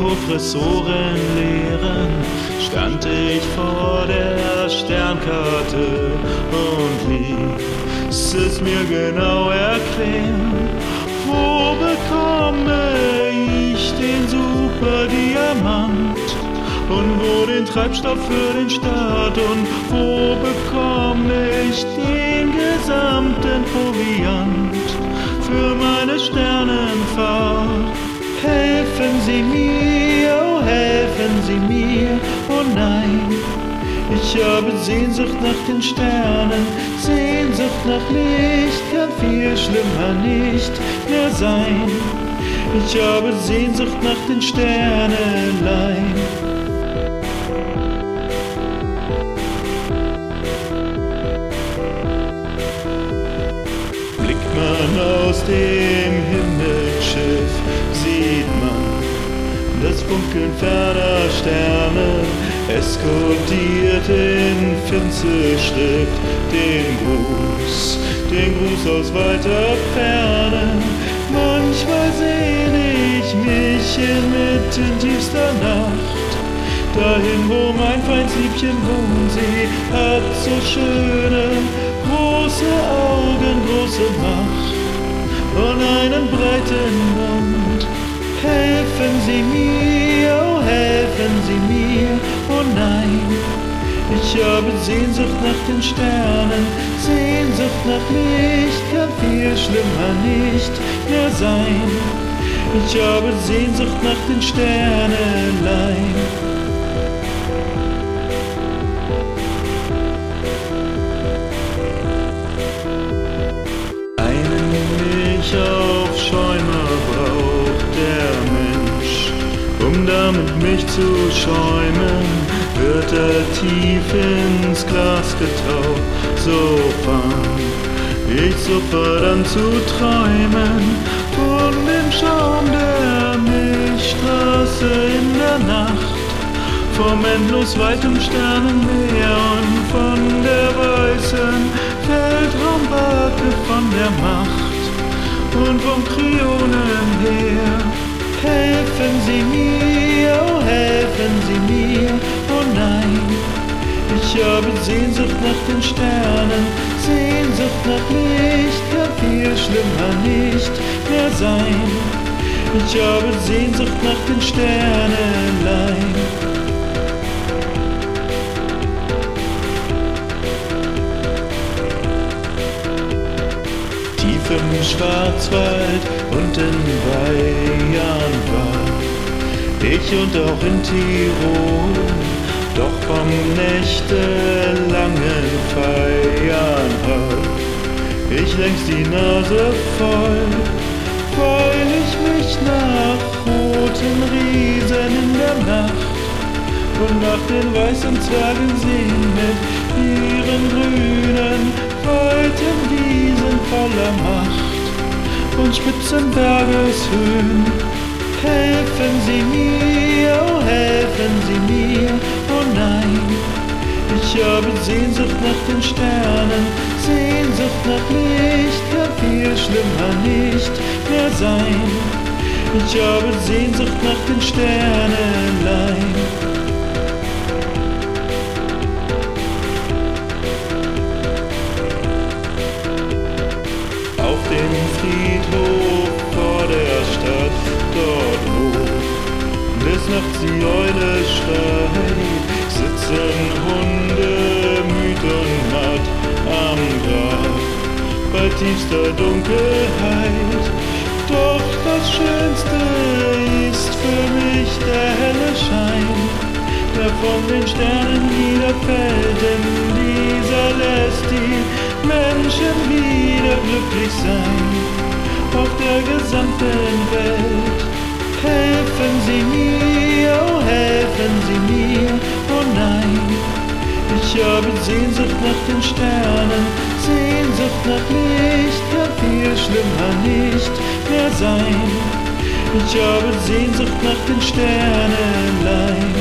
Professorenlehren stand ich vor der Sternkarte und ließ es mir genau erklären, wo bekomme ich den Superdiamant und wo den Treibstoff für den Start und wo bekomme ich den gesamten Proviant für meine Sternenfahrt. Helfen Sie mir, oh helfen Sie mir, oh nein. Ich habe Sehnsucht nach den Sternen, Sehnsucht nach Licht kann viel schlimmer nicht mehr sein. Ich habe Sehnsucht nach den Sternenlein. Blickt man aus dem Himmelsschiff, sieht man das Funkeln ferner Sterne. Es kodiert in Finzelschrift den Gruß aus weiter Ferne. Manchmal sehne ich mich inmitten tiefster Nacht dahin, wo mein Feindsliebchen wohnt. Sie hat so schöne, große Augen, große Macht und einen breiten Mund. Helfen Sie mir, oh helfen Sie mir, oh nein. Ich habe Sehnsucht nach den Sternen, Sehnsucht nach Licht kann viel schlimmer nicht mehr sein. Ich habe Sehnsucht nach den Sternenlein. Einen Milchaufschäumer braucht der Mensch, um damit Milch zu schäumen, wird er tief ins Glas getaucht. So fang ich sofort an zu träumen von dem Schaum der Milchstraße in der Nacht, vom endlos weitem Sternenmeer und von der weißen Weltraumbacke, von der Macht und vom Kryonenheer. Helfen Sie mir, oh helfen Sie mir, oh nein. Ich habe Sehnsucht nach den Sternen, Sehnsucht nach Licht kann viel schlimmer nicht mehr sein. Ich habe Sehnsucht nach den Sternenlein. Tief im Schwarzwald und in Bayern war ich und auch in Tirol, doch vom nächtelangen Feiern hab ich längst die Nase voll, weil ich mich nach roten Riesen in der Nacht und nach den weißen Zwergen sehen mit ihren grünen, weiten Wiesen voller Macht und spitzen Bergeshöhen. Helfen Sie mir, oh helfen Sie mir, oh nein. Ich habe Sehnsucht nach den Sternen, Sehnsucht nach Licht kann viel schlimmer nicht mehr sein. Ich habe Sehnsucht nach den Sternenlein. Auf dem Friedhof vor der Stadt, dort wo des Nachts die Eule schreit, sitzen Hunde müd und matt am Grab bei tiefster Dunkelheit. Doch das Schönste ist für mich der helle Schein, der von den Sternen niederfällt, denn dieser lässt die Menschen wieder glücklich sein auf der gesamten Welt. Helfen Sie mir, oh helfen Sie mir, oh nein. Ich habe Sehnsucht nach den Sternen, Sehnsucht nach Licht kann viel schlimmer nicht mehr sein. Ich habe Sehnsucht nach den Sternenlein.